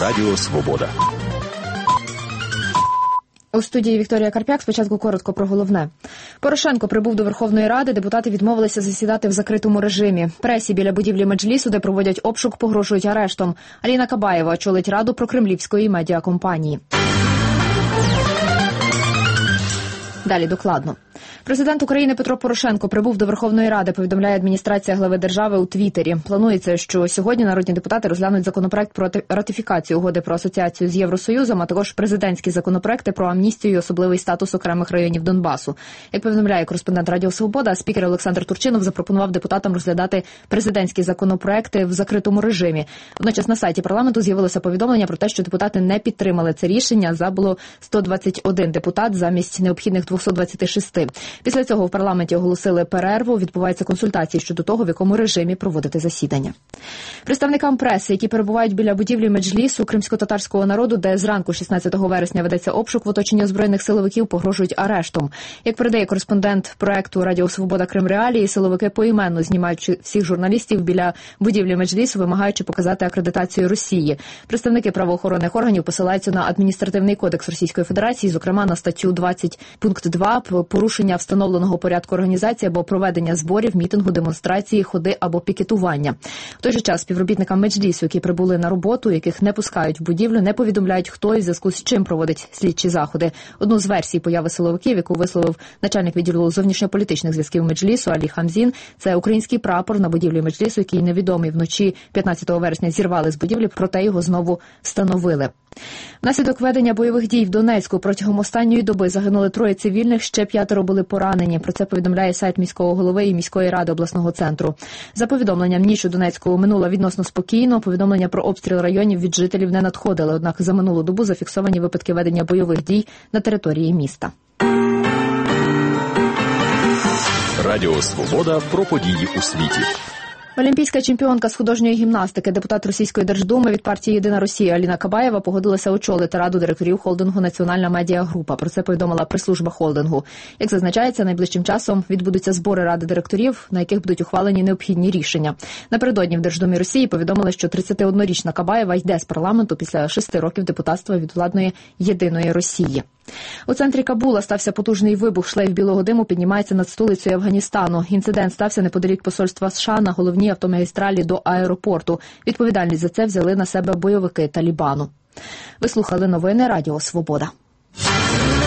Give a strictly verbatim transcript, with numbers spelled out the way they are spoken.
Радіо Свобода. У студії Вікторія Карп'як. Спочатку коротко про головне. Порошенко прибув до Верховної Ради, депутати відмовилися засідати в закритому режимі. Пресі біля будівлі Меджлісу, де проводять обшук, погрожують арештом. Аліна Кабаєва очолить Раду прокремлівської медіакомпанії. Далі докладно. Президент України Петро Порошенко прибув до Верховної Ради, повідомляє адміністрація глави держави у Твіттері. Планується, що сьогодні народні депутати розглянуть законопроект про ратифікацію угоди про асоціацію з Євросоюзом, а також президентські законопроекти про амністію і особливий статус окремих районів Донбасу. Як повідомляє кореспондент Радіо Свобода, спікер Олександр Турчинов запропонував депутатам розглядати президентські законопроекти в закритому режимі. Водночас на сайті парламенту з'явилося повідомлення про те, що депутати не підтримали це рішення. За було сто двадцять один депутат замість необхідних двохсот двадцяти шести. Після цього в парламенті оголосили перерву, відбуваються консультації щодо того, в якому режимі проводити засідання. Представникам преси, які перебувають біля будівлі Меджлісу кримсько-татарського народу, де зранку шістнадцятого вересня ведеться обшук в оточенні озброєних силовиків, погрожують арештом. Як передає кореспондент проекту «Радіо Свобода Крим Реалії», силовики поіменно знімають всіх журналістів біля будівлі Меджлісу, вимагаючи показати акредитацію Росії. Представники правоохоронних органів посилаються на адміністративний кодекс Російської Федерації, зокрема на статтю двадцять пункт два порушення встановленого порядку організації або проведення зборів, мітингу, демонстрації, ходи або пікетування. В той же час співробітникам Меджлісу, які прибули на роботу, яких не пускають в будівлю, не повідомляють, хто і в зв'язку з чим проводить слідчі заходи. Одну з версій появи силовиків, яку висловив начальник відділу зовнішньополітичних зв'язків Меджлісу Алі Хамзін, це український прапор на будівлі Меджлісу, який невідомий вночі п'ятнадцятого вересня зірвали з будівлі, проте його знову встановили. Внаслідок ведення бойових дій в Донецьку протягом останньої доби загинули троє цивільних, ще п'ятеро були поранені. Про це повідомляє сайт міського голови і міської ради обласного центру. За повідомленням, ніч у Донецьку минула відносно спокійно. Повідомлення про обстріл районів від жителів не надходили, однак за минулу добу зафіксовані випадки ведення бойових дій на території міста. Радіо Свобода про події у світі. Олімпійська чемпіонка з художньої гімнастики, депутат Російської Держдуми від партії «Єдина Росія» Аліна Кабаєва погодилася очолити раду директорів холдингу «Національна медіагрупа». Про це повідомила прес-служба холдингу. Як зазначається, найближчим часом відбудуться збори ради директорів, на яких будуть ухвалені необхідні рішення. Напередодні в Держдумі Росії повідомили, що тридцятиоднорічна Кабаєва йде з парламенту після шести років депутатства від владної «Єдиної Росії». У центрі Кабула стався потужний вибух. Шлейф білого диму піднімається над столицею Афганістану. Інцидент стався неподалік посольства США на головній автомагістралі до аеропорту. Відповідальність за це взяли на себе бойовики Талібану. Ви слухали новини Радіо Свобода.